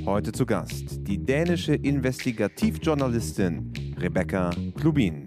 Heute zu Gast die dänische Investigativjournalistin Rebecca Klubin.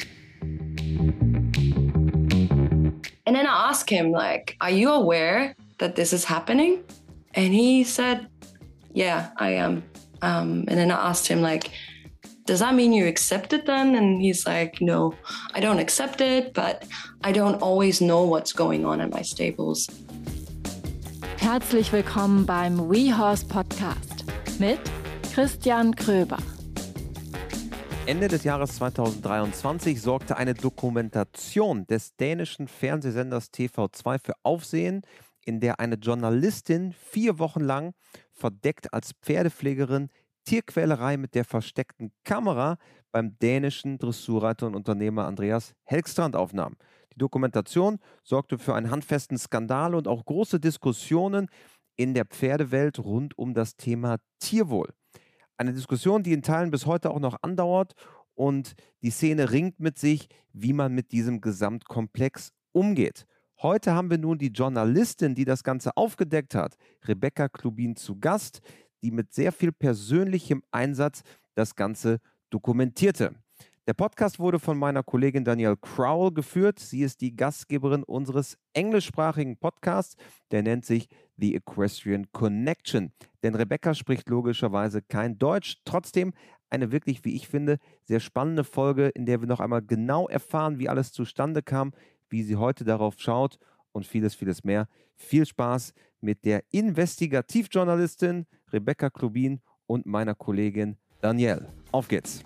And then I asked him, like, are you aware that this is happening? And he said, yeah, I am. And then I asked him, like, does that mean you accept it then? And he's like, no, I don't accept it, but I don't always know what's going on at my stables. Herzlich willkommen beim WeHorse Podcast mit Christian Kröber. Ende des Jahres 2023 sorgte eine Dokumentation des dänischen Fernsehsenders TV2 für Aufsehen, in der eine Journalistin 4 Wochen lang verdeckt als Pferdepflegerin Tierquälerei mit der versteckten Kamera beim dänischen Dressurreiter und Unternehmer Andreas Helgstrand aufnahm. Die Dokumentation sorgte für einen handfesten Skandal und auch große Diskussionen in der Pferdewelt rund um das Thema Tierwohl. Eine Diskussion, die in Teilen bis heute auch noch andauert, und die Szene ringt mit sich, wie man mit diesem Gesamtkomplex umgeht. Heute haben wir nun die Journalistin, die das Ganze aufgedeckt hat, Rebecca Klubin, zu Gast, die mit sehr viel persönlichem Einsatz das Ganze dokumentierte. Der Podcast wurde von meiner Kollegin Danielle Crowell geführt. Sie ist die Gastgeberin unseres englischsprachigen Podcasts. Der nennt sich The Equestrian Connection. Denn Rebecca spricht logischerweise kein Deutsch. Trotzdem eine wirklich, wie ich finde, sehr spannende Folge, in der wir noch einmal genau erfahren, wie alles zustande kam, wie sie heute darauf schaut und vieles, vieles mehr. Viel Spaß mit der Investigativjournalistin Rebecca Klubin und meiner Kollegin Danielle. Auf geht's!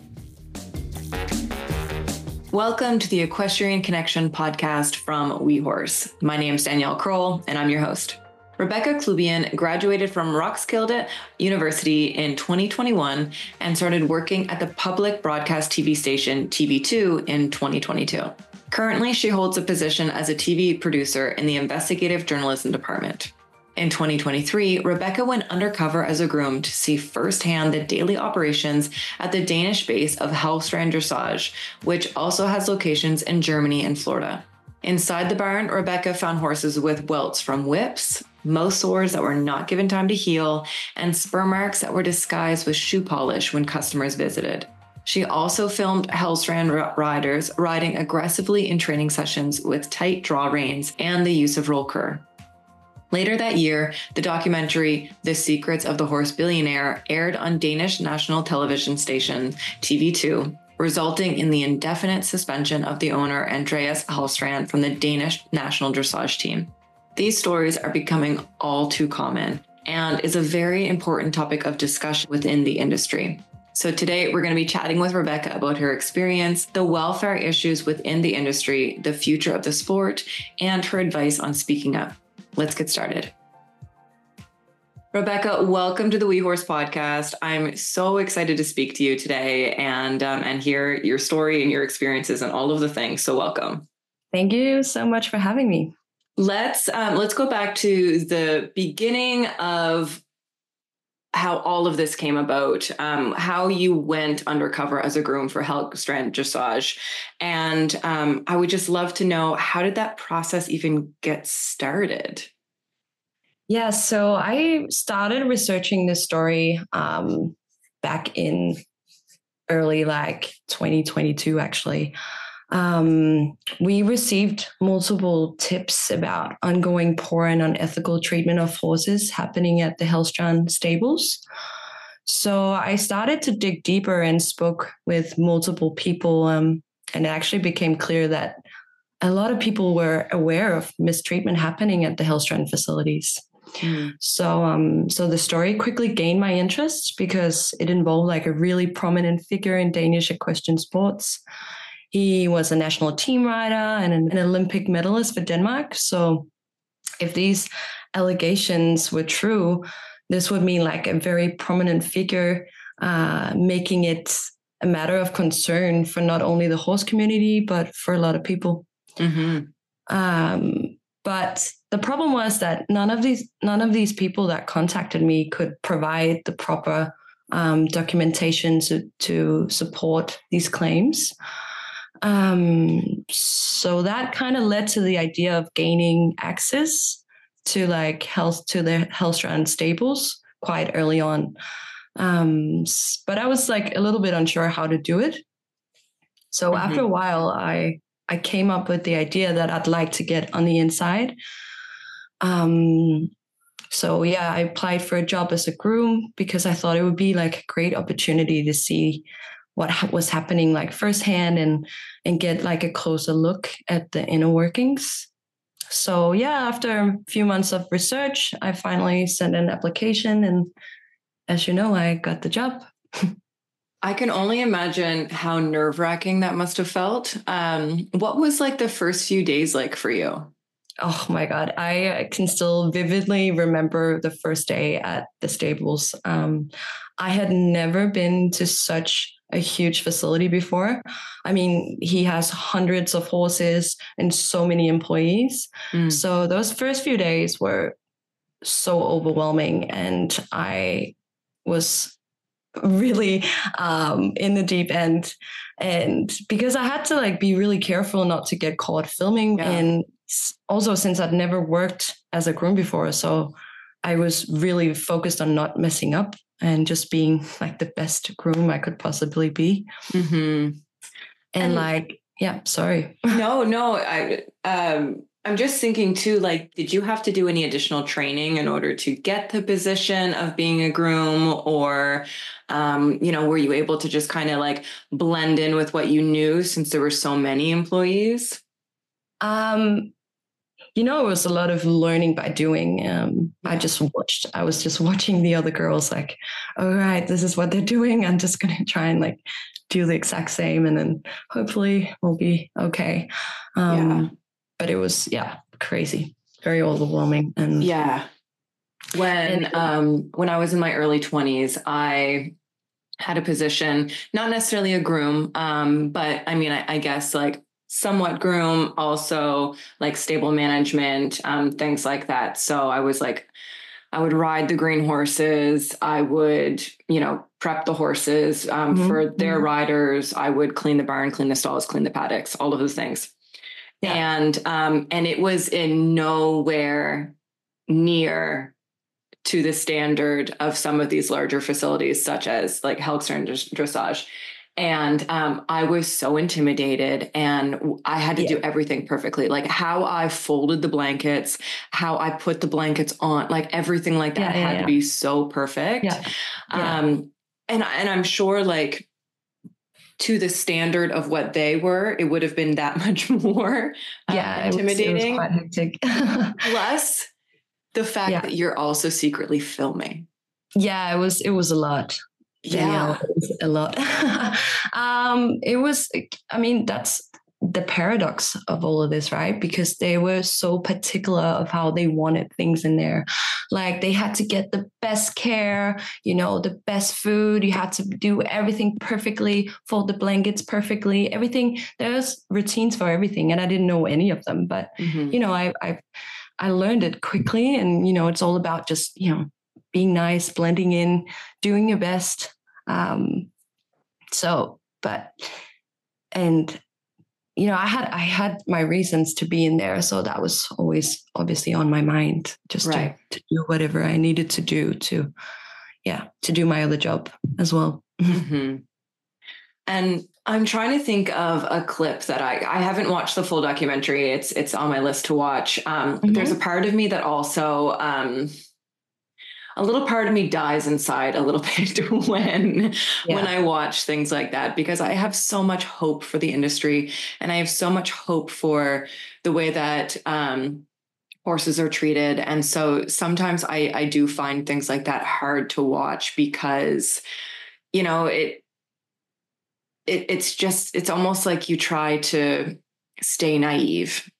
Welcome to the Equestrian Connection podcast from WeHorse. My name is Danielle Kroll, and I'm your host. Rebecca Klubin graduated from Roskilde University in 2021 and started working at the public broadcast TV station TV2 in 2022. Currently, she holds a position as a TV producer in the investigative journalism department. In 2023, Rebecca went undercover as a groom to see firsthand the daily operations at the Danish base of Helgstrand Dressage, which also has locations in Germany and Florida. Inside the barn, Rebecca found horses with welts from whips, most sores that were not given time to heal, and spur marks that were disguised with shoe polish when customers visited. She also filmed Helgstrand riders riding aggressively in training sessions with tight draw reins and the use of roll cur. Later that year, the documentary The Secrets of the Horse Billionaire aired on Danish national television station TV2, resulting in the indefinite suspension of the owner Andreas Helgstrand from the Danish national dressage team. These stories are becoming all too common and is a very important topic of discussion within the industry. So today we're going to be chatting with Rebecca about her experience, the welfare issues within the industry, the future of the sport, and her advice on speaking up. Let's get started. Rebecca, welcome to the WeHorse podcast. I'm so excited to speak to you today and hear your story and your experiences and all of the things. So welcome. Thank you so much for having me. Let's go back to the beginning of how all of this came about, how you went undercover as a groom for Helgstrand Dressage. And I would just love to know, how did that process even get started? Yeah, so I started researching this story back in early 2022, actually. We received multiple tips about ongoing poor and unethical treatment of horses happening at the Helgstrand stables. So I started to dig deeper and spoke with multiple people, and it actually became clear that a lot of people were aware of mistreatment happening at the Helgstrand facilities. So the story quickly gained my interest because it involved a really prominent figure in Danish equestrian sports. He was a national team rider and an Olympic medalist for Denmark. So if these allegations were true, this would mean a very prominent figure, making it a matter of concern for not only the horse community, but for a lot of people. Mm-hmm. But the problem was that none of these people that contacted me could provide the proper documentation to support these claims. So that kind of led to the idea of gaining access to the Helgstrand stables quite early on. But I was like a little bit unsure how to do it. So after a while, I came up with the idea that I'd like to get on the inside. So yeah, I applied for a job as a groom because I thought it would be like a great opportunity to see what was happening like firsthand and get like a closer look at the inner workings. So yeah, after a few months of research, I finally sent an application, and as you know, I got the job. I can only imagine how nerve-wracking that must have felt. What was like the first few days like for you? Oh my God. I can still vividly remember the first day at the stables. I had never been to such a huge facility before. I mean, he has hundreds of horses and so many employees. So those first few days were so overwhelming, and I was really in the deep end. And because I had to like be really careful not to get caught filming. And also since I'd never worked as a groom before, so I was really focused on not messing up and just being like the best groom I could possibly be. And like, yeah, sorry. No, I'm just thinking too, like, did you have to do any additional training in order to get the position of being a groom, or, were you able to just kind of like blend in with what you knew since there were so many employees? It was a lot of learning by doing. I was just watching the other girls like, all right, this is what they're doing. I'm just going to try and like do the exact same, and then hopefully we'll be okay. But it was, crazy, very overwhelming. And when I was in my early 20s, I had a position, not necessarily a groom, but I mean, I guess like somewhat groom, also like stable management, things like that. So I was like, I would ride the green horses. I would, prep the horses for their riders. I would clean the barn, clean the stalls, clean the paddocks, all of those things. And it was in nowhere near to the standard of some of these larger facilities, such as like Helgstern Dressage. And I was so intimidated, and I had to do everything perfectly. Like how I folded the blankets, how I put the blankets on, like everything like that had to be so perfect. And I'm sure like to the standard of what they were, it would have been that much more intimidating. It was quite hectic. Plus the fact that you're also secretly filming. Yeah, it was a lot. Danielle, it was a lot. That's the paradox of all of this, right? Because they were so particular of how they wanted things in there. Like they had to get the best care, the best food. You had to do everything perfectly, fold the blankets perfectly, everything. There's routines for everything. And I didn't know any of them, but I learned it quickly. And, it's all about just, being nice, blending in, doing your best. I had my reasons to be in there. So that was always obviously on my mind, just to do whatever I needed to do to do my other job as well. And I'm trying to think of a clip that I haven't watched the full documentary. It's on my list to watch. There's a part of me that also, a little part of me dies inside a little bit when I watch things like that, because I have so much hope for the industry, and I have so much hope for the way that horses are treated. And so sometimes I do find things like that hard to watch because, it's almost like you try to stay naive.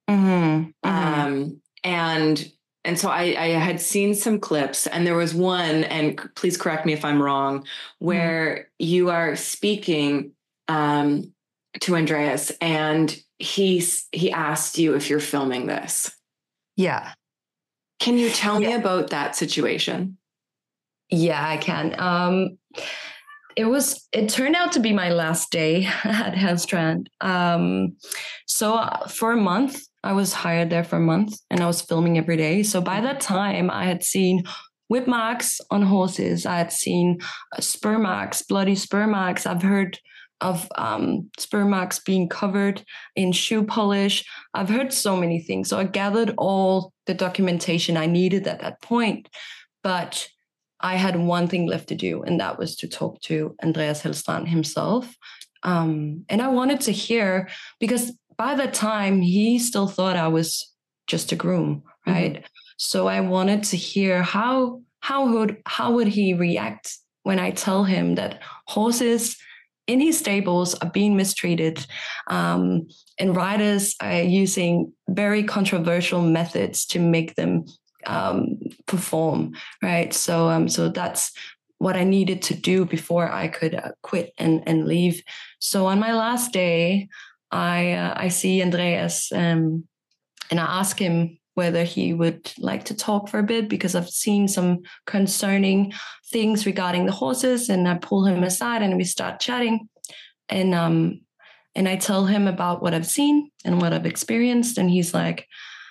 And so I had seen some clips, and there was one, and please correct me if I'm wrong, where you are speaking to Andreas, and he asked you if you're filming this. Yeah. Can you tell me about that situation? Yeah, I can. It turned out to be my last day at Helgstrand. So for a month, I was hired there for a month, and I was filming every day. So by that time, I had seen whip marks on horses. I had seen spur marks, bloody spur marks. I've heard of spur marks being covered in shoe polish. I've heard so many things. So I gathered all the documentation I needed at that point. But I had one thing left to do, and that was to talk to Andreas Hellstrand himself. And I wanted to hear, because by that time, he still thought I was just a groom, right? Mm-hmm. So I wanted to hear how would he react when I tell him that horses in his stables are being mistreated, and riders are using very controversial methods to make them perform, right? So that's what I needed to do before I could quit and leave. So on my last day, I see Andreas, and I ask him whether he would like to talk for a bit, because I've seen some concerning things regarding the horses, and I pull him aside and we start chatting. And I tell him about what I've seen and what I've experienced. And he's like,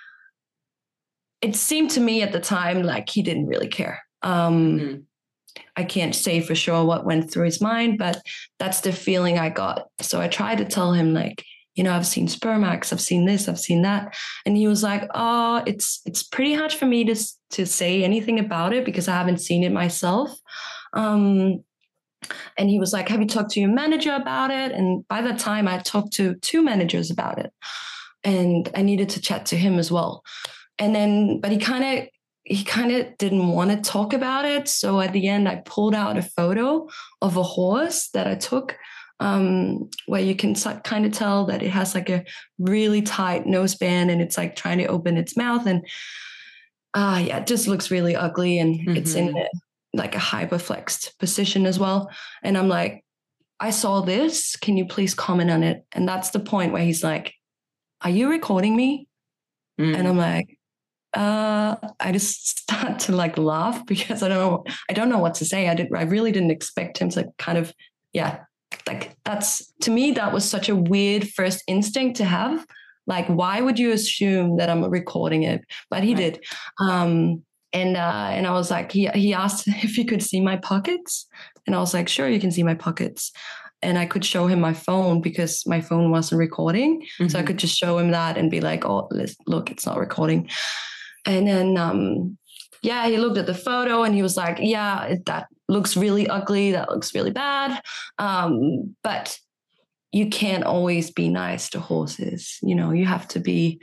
it seemed to me at the time like he didn't really care. I can't say for sure what went through his mind, but that's the feeling I got. So I tried to tell him, like, you know, I've seen spur marks, I've seen this, I've seen that. And he was like, oh, it's pretty hard for me to say anything about it because I haven't seen it myself. And he was like, have you talked to your manager about it? And by that time I talked to 2 managers about it, and I needed to chat to him as well. And then, but he kind of didn't want to talk about it. So at the end, I pulled out a photo of a horse that I took, where you can kind of tell that it has like a really tight noseband and it's like trying to open its mouth. And it just looks really ugly. And it's in like a hyperflexed position as well. And I'm like, I saw this. Can you please comment on it? And that's the point where he's like, are you recording me? And I'm like, I just start to like laugh because I don't know what to say. I really didn't expect him to kind of, like that's, to me, that was such a weird first instinct to have. Like, why would you assume that I'm recording it? But he did. And I was like, he asked if he could see my pockets. And I was like, sure, you can see my pockets. And I could show him my phone because my phone wasn't recording. So I could just show him that and be like, oh, look, it's not recording. And then, he looked at the photo and he was like, that looks really ugly. That looks really bad. But you can't always be nice to horses. You know, you have to be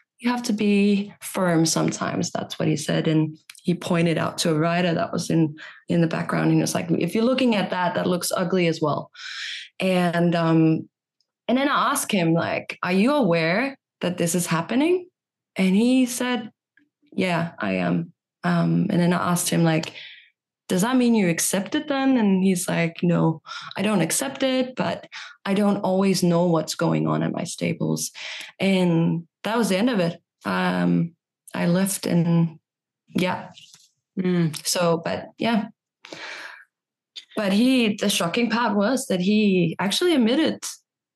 firm sometimes. That's what he said. And he pointed out to a rider that was in the background. And he was like, if you're looking at that looks ugly as well. And then I asked him, like, are you aware that this is happening? And he said, yeah, I am. And then I asked him, like, does that mean you accept it then? And he's like, no, I don't accept it, but I don't always know what's going on at my stables. And that was the end of it. I left and So, but but the shocking part was that he actually admitted.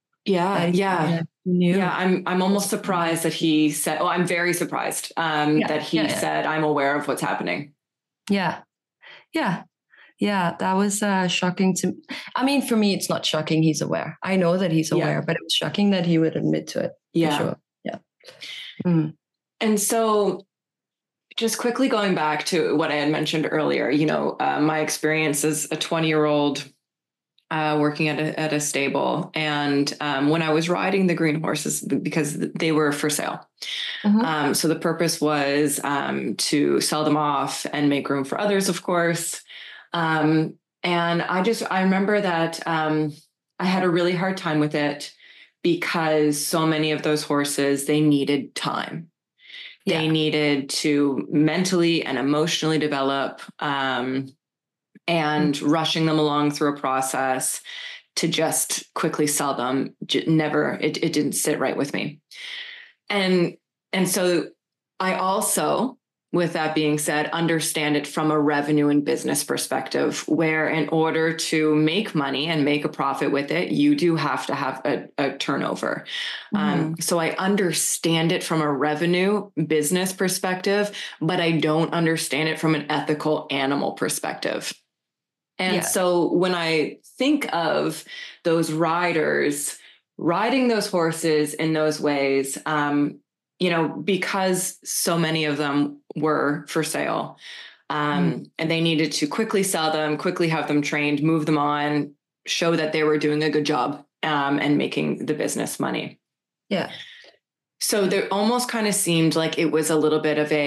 Knew. I'm almost surprised that he said, I'm very surprised that he said, I'm aware of what's happening. Yeah, that was shocking to me. I mean, for me, it's not shocking he's aware. I know that he's aware, but it was shocking that he would admit to it. Yeah. For sure. Yeah. And so just quickly going back to what I had mentioned earlier, you know, my experience as a 20-year-old working at a stable. And when I was riding the green horses, because they were for sale. So the purpose was to sell them off and make room for others, of course. And I remember that I had a really hard time with it because so many of those horses, they needed time. They needed to mentally and emotionally develop, and rushing them along through a process to just quickly sell them. It didn't sit right with me. And so I also with that being said, understand it from a revenue and business perspective, where in order to make money and make a profit with it, you do have to have a turnover. So I understand it from a revenue business perspective, but I don't understand it from an ethical animal perspective. And so when I think of those riders riding those horses in those ways, because so many of them were for sale, and they needed to quickly sell them, quickly have them trained, move them on, show that they were doing a good job, and making the business money. Yeah. So there almost kind of seemed like it was a little bit of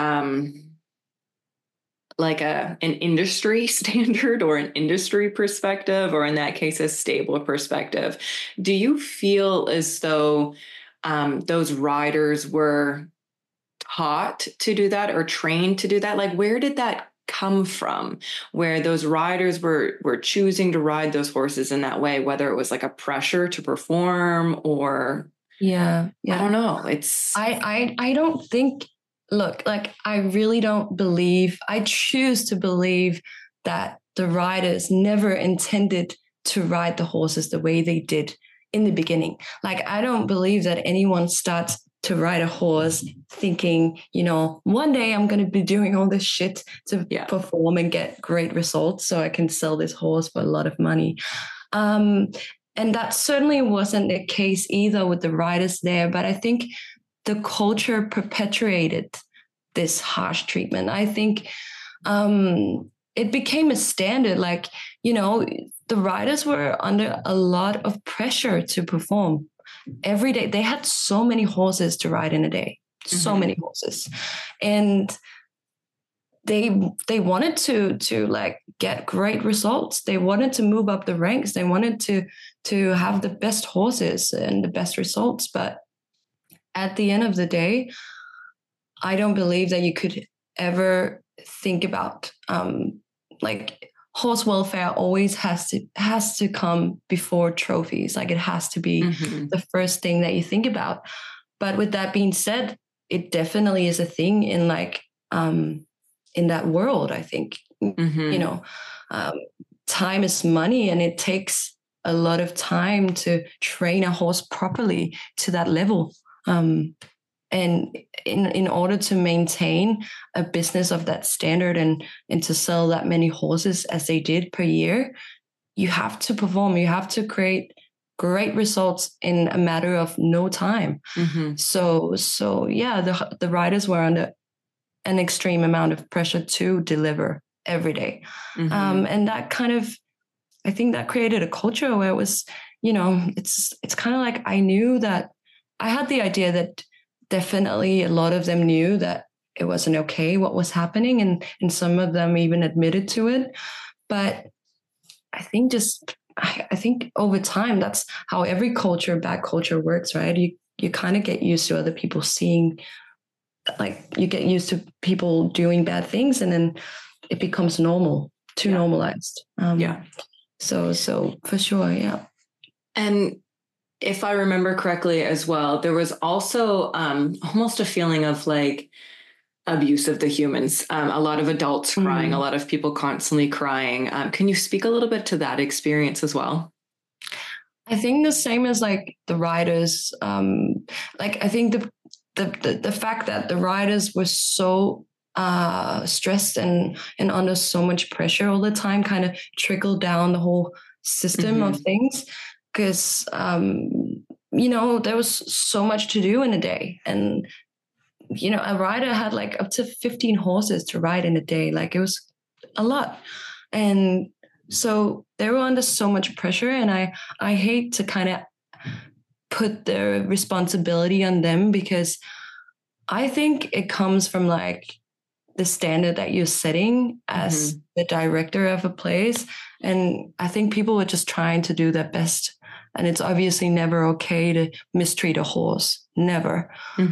an industry standard or an industry perspective, or in that case, a stable perspective. Do you feel as though those riders were taught to do that or trained to do that? Like, where did that come from, where those riders were choosing to ride those horses in that way, whether it was like a pressure to perform or... Yeah. I don't know. I don't think, look, like, I really don't believe, I choose to believe that the riders never intended to ride the horses the way they did in the beginning. Like, I don't believe that anyone starts to ride a horse thinking, one day I'm going to be doing all this shit to perform and get great results so I can sell this horse for a lot of money. And that certainly wasn't the case either with the riders there. But I think the culture perpetuated this harsh treatment. I think it became a standard. Like, the riders were under a lot of pressure to perform every day. They had so many horses to ride in a day, so many horses. And they wanted to like get great results. They wanted to move up the ranks. They wanted to have the best horses and the best results. But at the end of the day, I don't believe that you could ever think about like horse welfare always has to come before trophies. Like, it has to be the first thing that you think about. But with that being said, it definitely is a thing in like in that world. I think time is money, and it takes a lot of time to train a horse properly to that level. And in order to maintain a business of that standard and to sell that many horses as they did per year, you have to perform. You have to create great results in a matter of no time. So yeah, the riders were under an extreme amount of pressure to deliver every day. And that kind of, I think that created a culture where it was, it's kind of like, I knew that I had the idea that definitely a lot of them knew that it wasn't okay what was happening, and some of them even admitted to it. But I think over time, that's how every culture, bad culture works, right? You kind of get used to other people seeing, like, you get used to people doing bad things, and then it becomes normalized. So for sure. Yeah. And if I remember correctly as well, there was also almost a feeling of like abuse of the humans, a lot of adults crying, a lot of people constantly crying. Can you speak a little bit to that experience as well? I think the same as like the riders. Like, I think the fact that the riders were so stressed and under so much pressure all the time kind of trickled down the whole system of things. Because, there was so much to do in a day. And, a rider had like up to 15 horses to ride in a day. Like, it was a lot. And so they were under so much pressure. And I hate to kind of put the responsibility on them, because I think it comes from like the standard that you're setting as the director of a place. And I think people were just trying to do their best. And it's obviously never okay to mistreat a horse, never.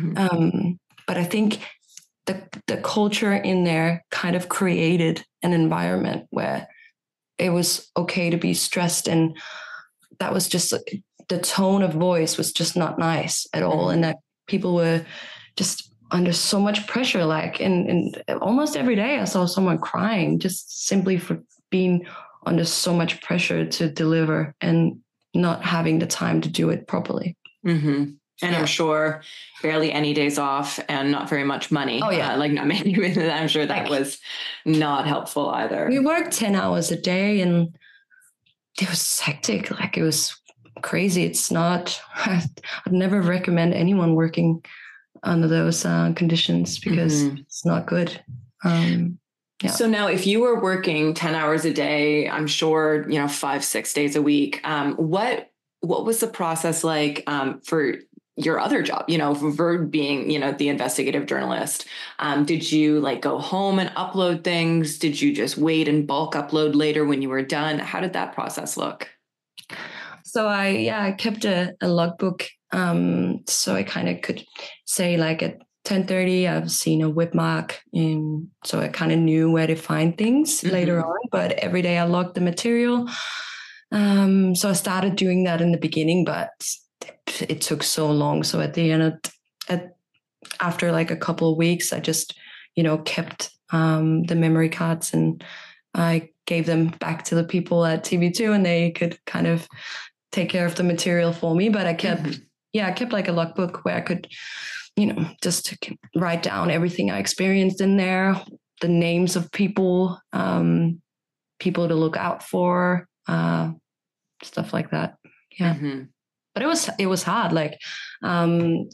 But I think the culture in there kind of created an environment where it was okay to be stressed. And that was just, the tone of voice was just not nice at all. And that people were just under so much pressure. Like in almost every day I saw someone crying just simply for being under so much pressure to deliver and not having the time to do it properly. Mm-hmm. And I'm sure barely any days off and not very much money. Oh, yeah. I'm sure that was not helpful either. We worked 10 hours a day and it was hectic. Like it was crazy. It's not, I'd never recommend anyone working under those conditions because it's not good. Yeah. So now if you were working 10 hours a day, I'm sure, 5-6 days a week, what was the process like for your other job, for being, the investigative journalist? Did you like go home and upload things? Did you just wait and bulk upload later when you were done? How did that process look? So I kept a logbook. So I kind of could say like at 10:30, I've seen a whip mark. So I kind of knew where to find things later on, but every day I logged the material. So I started doing that in the beginning, but it took so long. So at the end after like a couple of weeks, I just, kept the memory cards and I gave them back to the people at TV2 and they could kind of take care of the material for me. But I kept, I kept like a logbook where I could, just write down everything I experienced in there, the names of people, people to look out for, stuff like that. Yeah. Mm-hmm. But it was hard. Like, I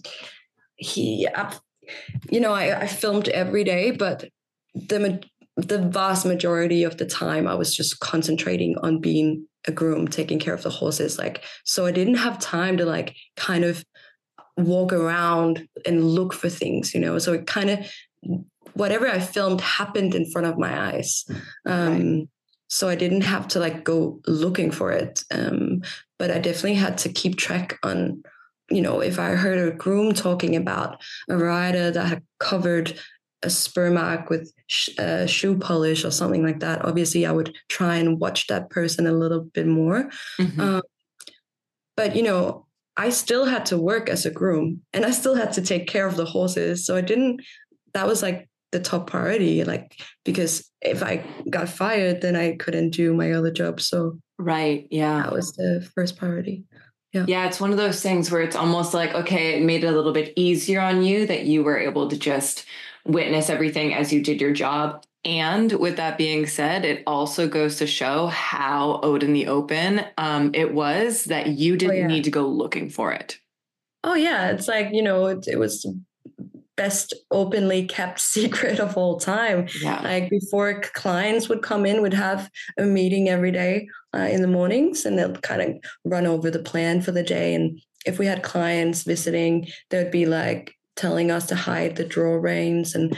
filmed every day, but the vast majority of the time I was just concentrating on being a groom, taking care of the horses. Like, so I didn't have time to like kind of walk around and look for things, so it kind of, whatever I filmed happened in front of my eyes. Right. So I didn't have to like go looking for it. But I definitely had to keep track on, if I heard a groom talking about a rider that had covered a spur mark with shoe polish or something like that, obviously I would try and watch that person a little bit more. But, I still had to work as a groom and I still had to take care of the horses. So that was like the top priority, like, because if I got fired, then I couldn't do my other job. So right. Yeah. That was the first priority. Yeah. Yeah. It's one of those things where it's almost like, okay, it made it a little bit easier on you that you were able to just witness everything as you did your job. And with that being said, it also goes to show how out in the open it was that you didn't need to go looking for it. Oh, yeah. It's like, it was best openly kept secret of all time. Yeah. Like before clients would come in, we'd have a meeting every day in the mornings and they'll kind of run over the plan for the day. And if we had clients visiting, they'd be like telling us to hide the draw reins. And,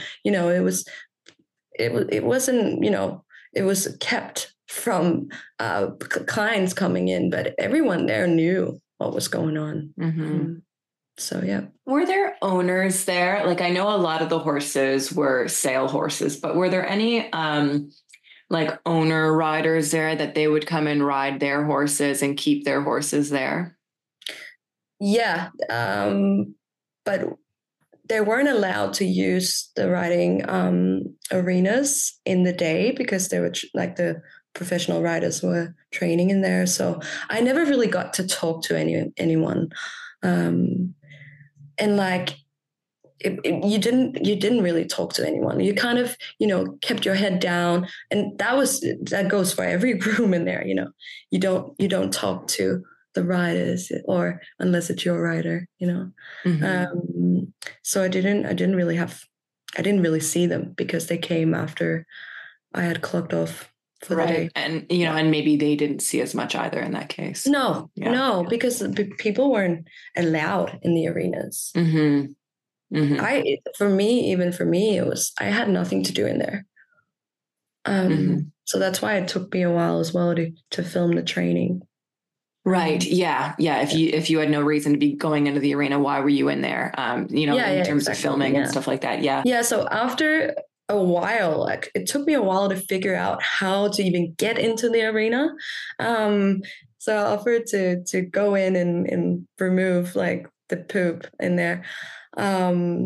it wasn't, it was kept from clients coming in, but everyone there knew what was going on. Mm-hmm. So, yeah. Were there owners there? Like, I know a lot of the horses were sale horses, but were there any like owner riders there that they would come and ride their horses and keep their horses there? Yeah. But they weren't allowed to use the riding arenas in the day because they were like the professional riders were training in there. So I never really got to talk to anyone. And like, you didn't really talk to anyone. You kind of, kept your head down, and that goes for every groom in there. You don't talk to the riders, or unless it's your rider, Mm-hmm. So I didn't really see them because they came after I had clocked off for the day. And, and maybe they didn't see as much either in that case. No, because people weren't allowed in the arenas. Mm-hmm. Mm-hmm. For me, it was, I had nothing to do in there. So that's why it took me a while as well to film the training. Right. Yeah. Yeah. If you had no reason to be going into the arena, why were you in there? In terms of filming and stuff like that. Yeah. Yeah. So after a while, like it took me a while to figure out how to even get into the arena. So I offered to go in and remove like the poop in there.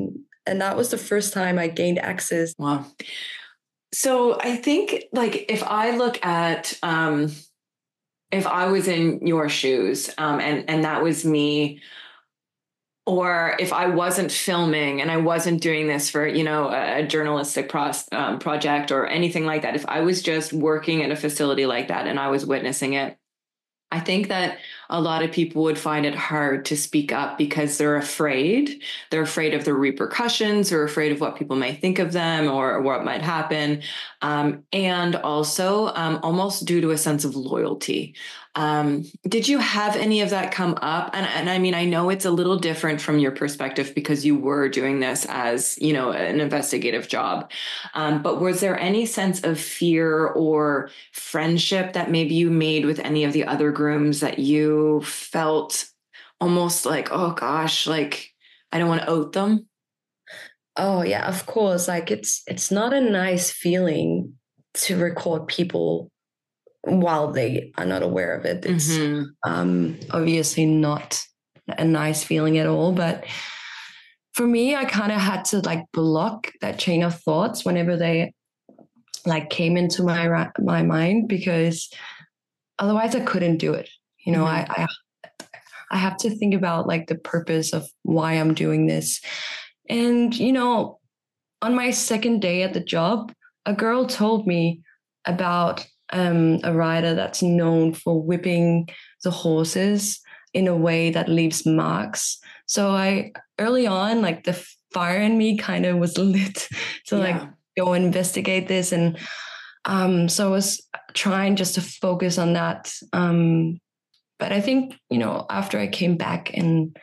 And that was the first time I gained access. Wow. So I think like if I look at, if I was in your shoes, and that was me, or if I wasn't filming and I wasn't doing this for, a journalistic project or anything like that, if I was just working at a facility like that and I was witnessing it, I think that a lot of people would find it hard to speak up because they're afraid. They're afraid of the repercussions, or afraid of what people may think of them or what might happen. And also almost due to a sense of loyalty. Did you have any of that come up? And I mean, I know it's a little different from your perspective because you were doing this as, an investigative job. But was there any sense of fear or friendship that maybe you made with any of the other grooms that you felt almost like, oh gosh, like I don't want to oat them? Oh yeah, of course. Like it's not a nice feeling to record people while they are not aware of it. It's obviously not a nice feeling at all. But for me, I kind of had to like block that chain of thoughts whenever they like came into my mind, because otherwise I couldn't do it. I have to think about like the purpose of why I'm doing this. And, on my second day at the job, a girl told me about a rider that's known for whipping the horses in a way that leaves marks. So early on, like the fire in me kind of was lit to like go investigate this. And so I was trying just to focus on that. But I think, after I came back and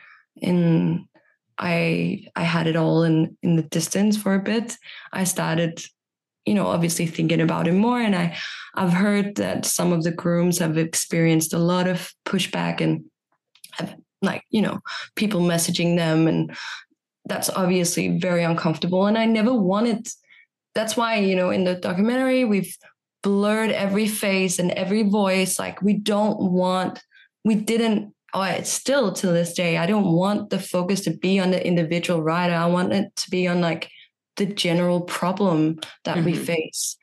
I had it all in the distance for a bit, I started, obviously thinking about it more. And I've heard that some of the grooms have experienced a lot of pushback and have, like, people messaging them. And that's obviously very uncomfortable. And I never wanted, that's why, in the documentary, we've blurred every face and every voice. Like it's still to this day, I don't want the focus to be on the individual rider. I want it to be on like the general problem that we face.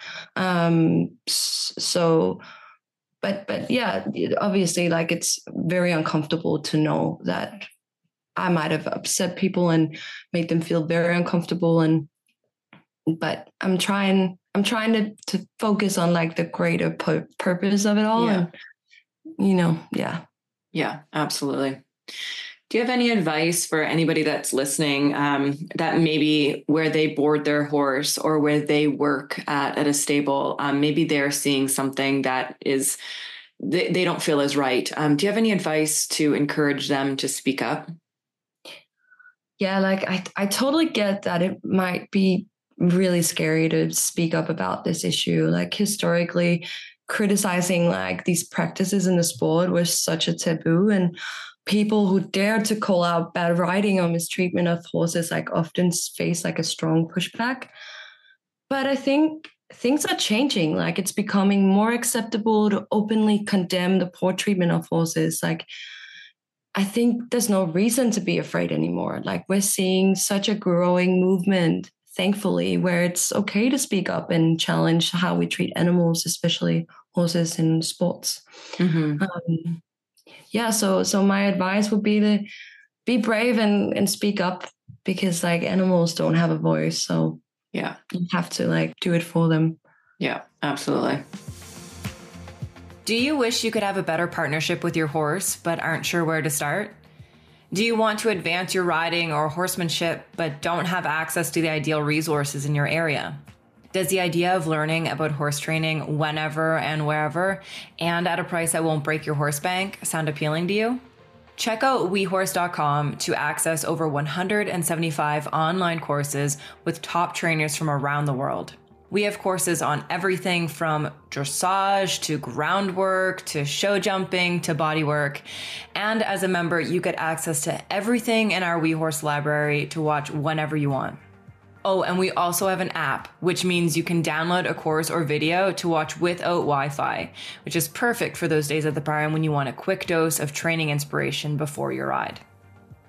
But yeah, obviously, like it's very uncomfortable to know that I might have upset people and made them feel very uncomfortable. But I'm trying to focus on like the greater purpose of it all. Yeah. And, Yeah, absolutely. Do you have any advice for anybody that's listening, that maybe where they board their horse or where they work at a stable, maybe they're seeing something that is they don't feel is right? Do you have any advice to encourage them to speak up? Yeah, like I totally get that it might be really scary to speak up about this issue. Like historically, criticizing like these practices in the sport was such a taboo, and people who dare to call out bad riding or mistreatment of horses like often face like a strong pushback. But I think things are changing. Like it's becoming more acceptable to openly condemn the poor treatment of horses. Like I think there's no reason to be afraid anymore. Like we're seeing such a growing movement, thankfully, where it's okay to speak up and challenge how we treat animals, especially horses in sports. So my advice would be to be brave and speak up, because like animals don't have a voice. So yeah, you have to like do it for them. Yeah, absolutely. Do you wish you could have a better partnership with your horse, but aren't sure where to start? Do you want to advance your riding or horsemanship, but don't have access to the ideal resources in your area? Does the idea of learning about horse training whenever and wherever and at a price that won't break your horse bank sound appealing to you? Check out wehorse.com to access over 175 online courses with top trainers from around the world. We have courses on everything from dressage to groundwork to show jumping to bodywork. And as a member, you get access to everything in our WeHorse library to watch whenever you want. Oh, and we also have an app, which means you can download a course or video to watch without Wi-Fi, which is perfect for those days at the barn when you want a quick dose of training inspiration before your ride.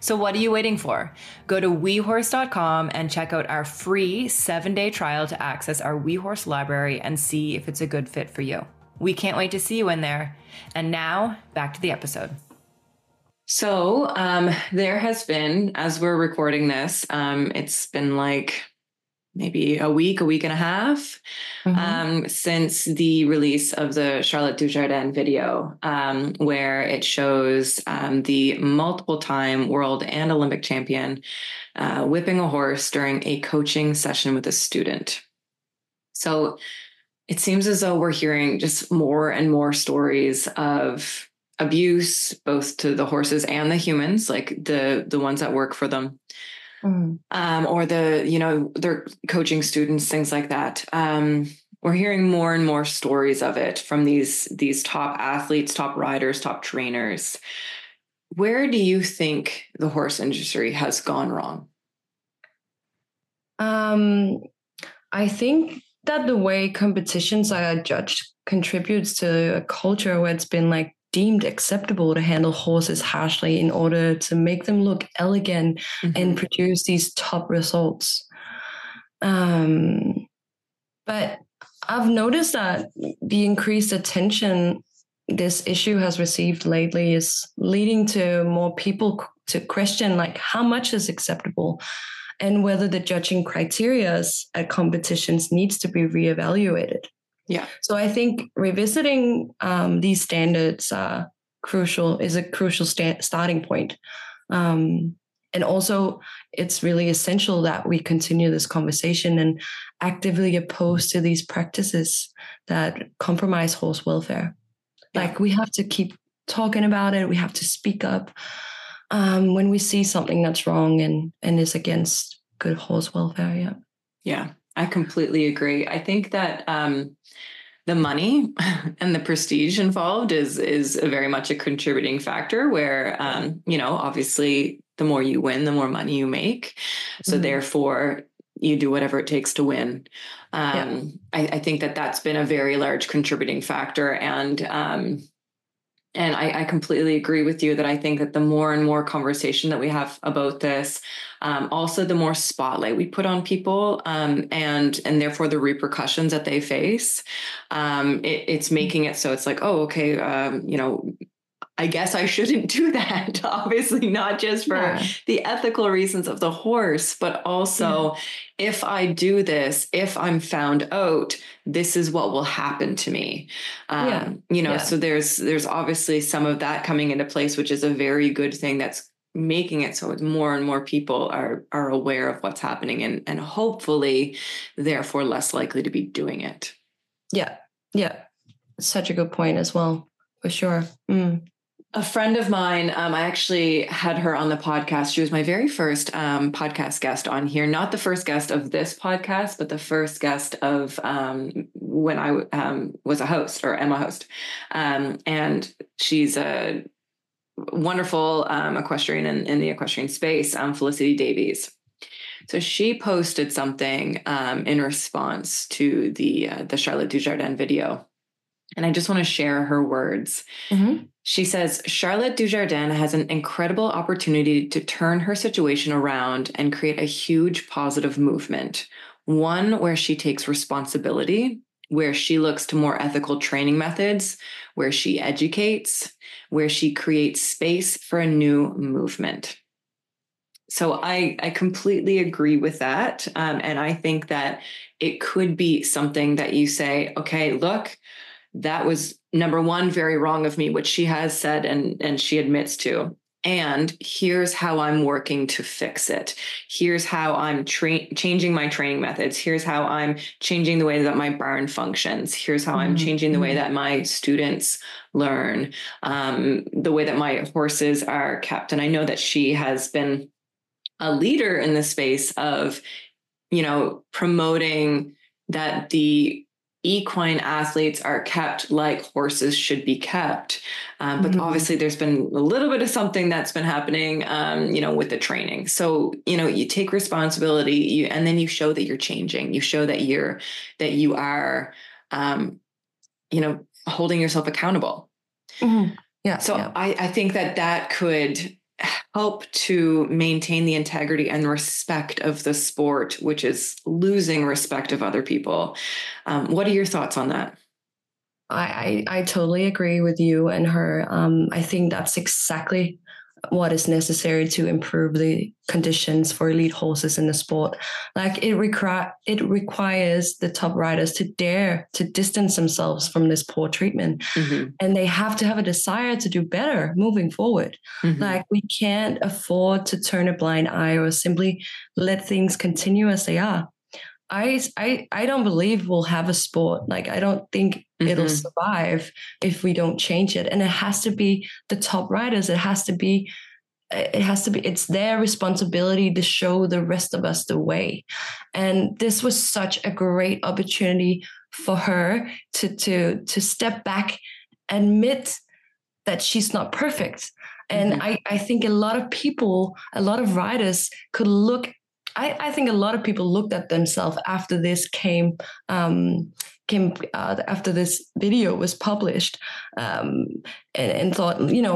So what are you waiting for? Go to wehorse.com and check out our free 7-day trial to access our WeHorse library and see if it's a good fit for you. We can't wait to see you in there. And now back to the episode. So there has been, as we're recording this, it's been like maybe a week and a half since the release of the Charlotte Dujardin video, where it shows the multiple-time world and Olympic champion whipping a horse during a coaching session with a student. So it seems as though we're hearing just more and more stories of abuse, both to the horses and the humans, like the ones that work for them. Or their coaching students, things like that. We're hearing more and more stories of it from these top athletes, top riders, top trainers. Where do you think the horse industry has gone wrong? I think that the way competitions are judged contributes to a culture where it's been like deemed acceptable to handle horses harshly in order to make them look elegant and produce these top results. But I've noticed that the increased attention this issue has received lately is leading to more people to question like how much is acceptable and whether the judging criteria at competitions needs to be reevaluated. Yeah. So I think revisiting these standards is a crucial starting point. And also, it's really essential that we continue this conversation and actively oppose to these practices that compromise horse welfare. Yeah. Like we have to keep talking about it. We have to speak up when we see something that's wrong and is against good horse welfare. Yeah. Yeah, I completely agree. I think that the money and the prestige involved is very much a contributing factor where, obviously the more you win, the more money you make. So therefore you do whatever it takes to win. I think that that's been a very large contributing factor. And I completely agree with you that I think that the more and more conversation that we have about this, also the more spotlight we put on people, and therefore the repercussions that they face, it's making it so it's like, oh, okay, I guess I shouldn't do that. Obviously, not just for the ethical reasons of the horse, but also if I do this, if I'm found out, this is what will happen to me. So there's obviously some of that coming into place, which is a very good thing that's making it so more and more people are aware of what's happening and hopefully therefore less likely to be doing it. Yeah. Yeah. Such a good point as well, for sure. A friend of mine, I actually had her on the podcast. She was my very first podcast guest on here. Not the first guest of this podcast, but the first guest of when I was a host or am a host. And she's a wonderful equestrian in the equestrian space, Felicity Davies. So she posted something in response to the Charlotte Dujardin video. And I just want to share her words. She says, Charlotte Dujardin has an incredible opportunity to turn her situation around and create a huge positive movement. One where she takes responsibility, where she looks to more ethical training methods, where she educates, where she creates space for a new movement. So I completely agree with that. And I think that it could be something that you say, okay, look, that was number one, very wrong of me, which she has said and she admits to. And here's how I'm working to fix it. Here's how I'm changing my training methods. Here's how I'm changing the way that my barn functions. Here's how I'm changing the way that my students learn, the way that my horses are kept. And I know that she has been a leader in the space of, promoting that the equine athletes are kept like horses should be kept. But obviously there's been a little bit of something that's been happening, with the training. So, you take responsibility and then you show that you're changing. You show that you are, holding yourself accountable. Yeah. So I think that could help to maintain the integrity and respect of the sport, which is losing respect of other people. What are your thoughts on that? I totally agree with you and her. I think that's exactly what is necessary to improve the conditions for elite horses in the sport. Like it requires the top riders to dare to distance themselves from this poor treatment. Mm-hmm. And they have to have a desire to do better moving forward. Mm-hmm. Like we can't afford to turn a blind eye or simply let things continue as they are. I don't believe we'll have a sport. Like, I don't think it'll survive if we don't change it. And it has to be the top riders. It's their responsibility to show the rest of us the way. And this was such a great opportunity for her to step back, admit that she's not perfect. And I think a lot of riders could look. I think a lot of people looked at themselves after this after this video was published, and thought,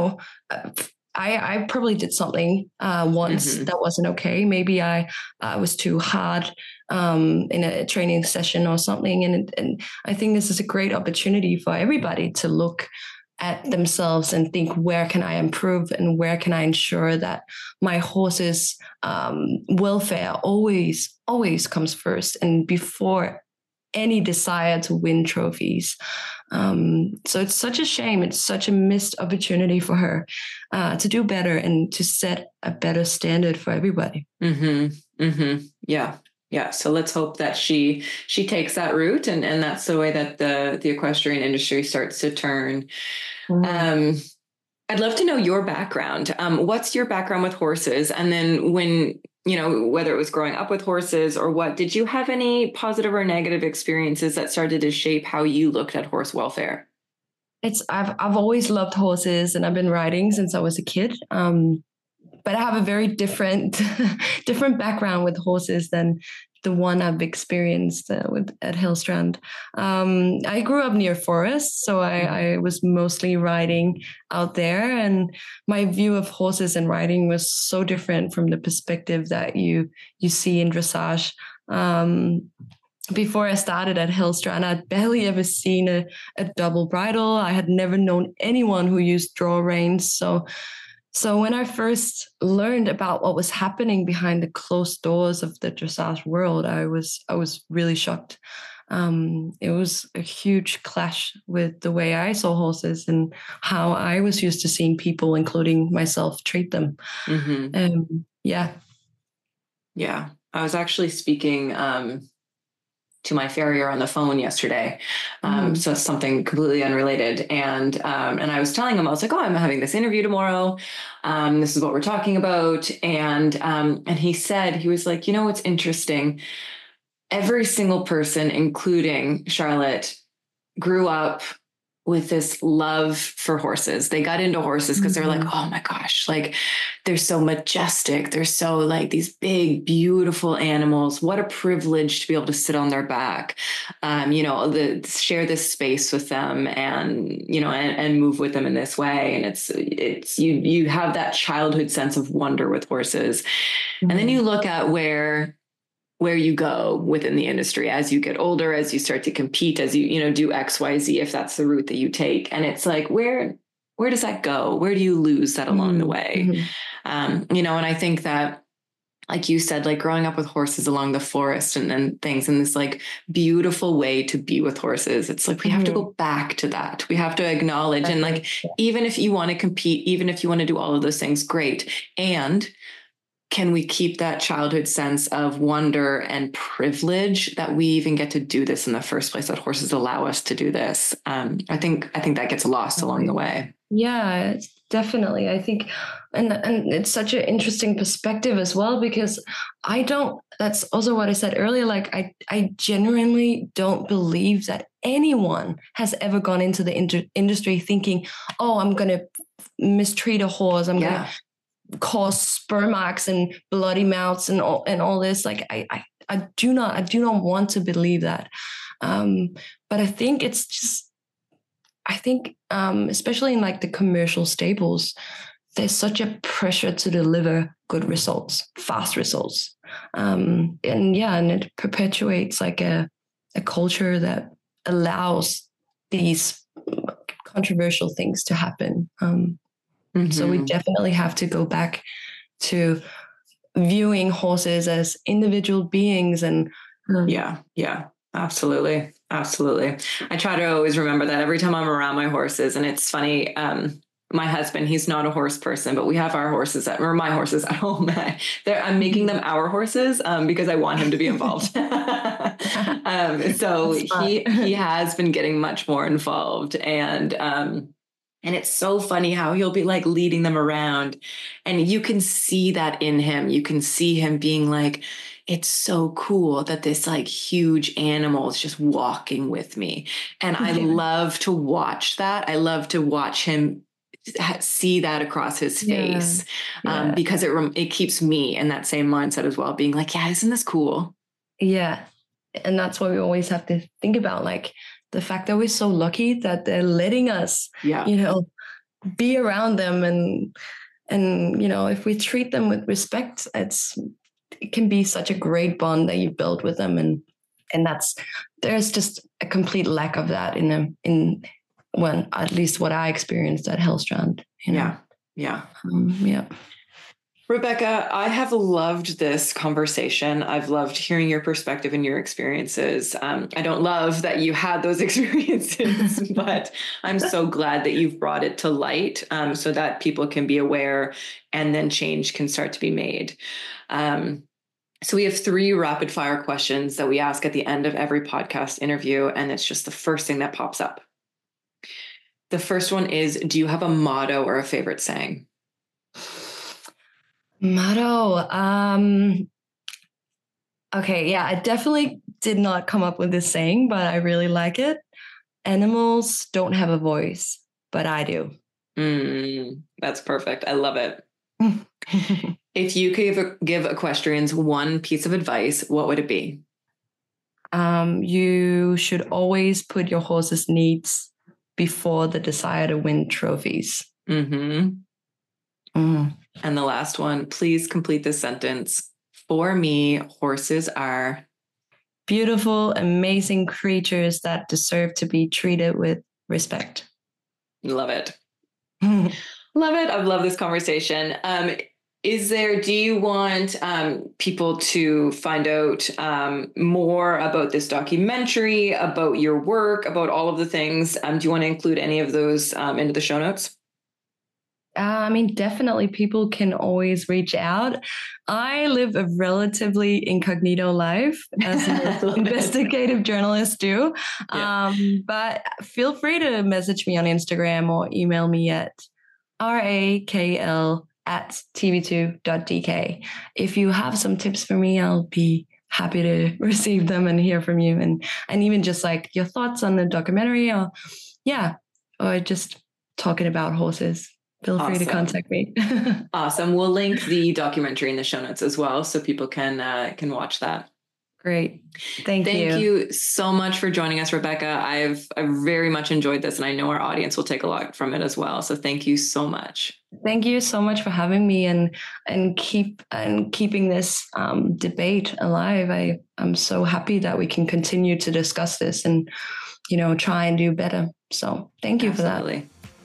I probably did something once that wasn't okay. Maybe I was too hard in a training session or something. And I think this is a great opportunity for everybody to look at themselves and think, where can I improve and where can I ensure that my horse's welfare always comes first and before any desire to win trophies. So it's such a shame. It's such a missed opportunity for her to do better and to set a better standard for everybody. Yeah. So let's hope that she takes that route and that's the way that the equestrian industry starts to turn. I'd love to know your background. What's your background with horses? And then when, whether it was growing up with horses or what, did you have any positive or negative experiences that started to shape how you looked at horse welfare? I've always loved horses and I've been riding since I was a kid. But I have a very different background with horses than the one I've experienced at Hillstrand. I grew up near forests, so I was mostly riding out there, and my view of horses and riding was so different from the perspective that you see in dressage. Before I started at Hillstrand, I'd barely ever seen a double bridle. I had never known anyone who used draw reins. So when I first learned about what was happening behind the closed doors of the dressage world, I was really shocked. It was a huge clash with the way I saw horses and how I was used to seeing people, including myself, treat them. Yeah. I was actually speaking to my farrier on the phone yesterday. So it's something completely unrelated. And I was telling him, I was like, I'm having this interview tomorrow. This is what we're talking about. And he said, he was like, what's interesting? Every single person, including Charlotte, grew up with this love for horses. They got into horses because they're like, oh my gosh, like they're so majestic. They're so like these big, beautiful animals. What a privilege to be able to sit on their back, share this space with them and, and move with them in this way. And it's, you have that childhood sense of wonder with horses. And then you look at where you go within the industry as you get older, as you start to compete, as you do X, Y, Z, if that's the route that you take. And it's like, where does that go? Where do you lose that along the way? And I think that, like you said, like growing up with horses along the forest and things, and this like beautiful way to be with horses. It's like, we have to go back to that. We have to acknowledge, and like, even if you want to compete, even if you want to do all of those things, great. And can we keep that childhood sense of wonder and privilege that we even get to do this in the first place, that horses allow us to do this? I think that gets lost along the way. Yeah, definitely. I think, and it's such an interesting perspective as well, because that's also what I said earlier. Like I genuinely don't believe that anyone has ever gone into the industry thinking, oh, I'm going to mistreat a horse. I'm going to cause spur marks and bloody mouths and all this. Like I do not want to believe that. But I think especially in like the commercial stables, there's such a pressure to deliver good results, fast results. And it perpetuates like a culture that allows these controversial things to happen. So we definitely have to go back to viewing horses as individual beings. And yeah, absolutely. I try to always remember that every time I'm around my horses. And it's funny, my husband, he's not a horse person, but we have our horses my horses at home. I'm making them our horses because I want him to be involved. So he has been getting much more involved, and it's so funny how he'll be like leading them around, and you can see that in him. You can see him being like, it's so cool that this like huge animal is just walking with me. And I love to watch that. I love to watch him see that across his face, because it keeps me in that same mindset as well, being like, yeah, isn't this cool? Yeah. And that's what we always have to think about, like the fact that we're so lucky that they're letting us, be around them. And, if we treat them with respect, it can be such a great bond that you build with them. And there's just a complete lack of that when at least what I experienced at Hellstrand. Yeah. Rebecca, I have loved this conversation. I've loved hearing your perspective and your experiences. I don't love that you had those experiences, but I'm so glad that you've brought it to light, so that people can be aware and then change can start to be made. So we have 3 rapid fire questions that we ask at the end of every podcast interview, and it's just the first thing that pops up. The first one is, do you have a motto or a favorite saying? Motto. Okay. Yeah, I definitely did not come up with this saying, but I really like it. Animals don't have a voice, but I do. That's perfect. I love it. If you could give equestrians one piece of advice, what would it be? You should always put your horse's needs before the desire to win trophies. And the last one, please complete this sentence. For me, horses are beautiful, amazing creatures that deserve to be treated with respect. Love it. Love it. I've loved this conversation. Do you want people to find out more about this documentary, about your work, about all of the things? Do you want to include any of those into the show notes? Definitely people can always reach out. I live a relatively incognito life, as investigative journalists do. But feel free to message me on Instagram or email me at rakl@tv2.dk. If you have some tips for me, I'll be happy to receive them and hear from you. And even just like your thoughts on the documentary or just talking about horses. Feel free to contact me. Awesome. We'll link the documentary in the show notes as well, so people can watch that. Great. Thank you. Thank you so much for joining us, Rebecca. I've very much enjoyed this, and I know our audience will take a lot from it as well. So thank you so much. Thank you so much for having me and keeping this debate alive. I'm so happy that we can continue to discuss this and, try and do better. So thank you for that.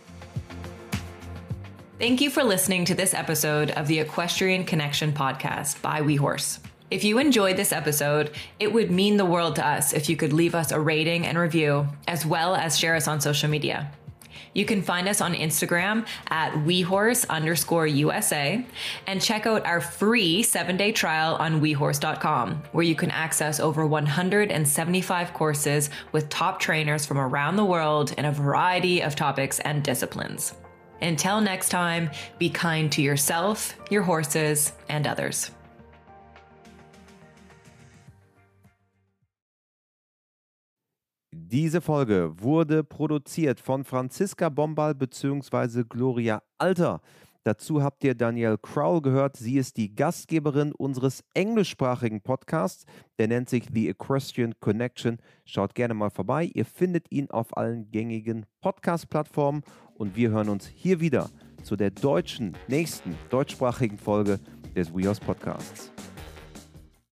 Thank you for listening to this episode of the Equestrian Connection podcast by WeHorse. If you enjoyed this episode, it would mean the world to us if you could leave us a rating and review, as well as share us on social media. You can find us on Instagram at WeHorse_USA and check out our free 7-day trial on WeHorse.com, where you can access over 175 courses with top trainers from around the world in a variety of topics and disciplines. Until next time, be kind to yourself, your horses, and others. Diese Folge wurde produziert von Franziska Bombal bzw. Gloria Alter. Dazu habt ihr Danielle Crowell gehört. Sie ist die Gastgeberin unseres englischsprachigen Podcasts. Der nennt sich The Equestrian Connection. Schaut gerne mal vorbei. Ihr findet ihn auf allen gängigen Podcast-Plattformen. Und wir hören uns hier wieder zu der nächsten deutschsprachigen Folge des WeHorse Podcasts.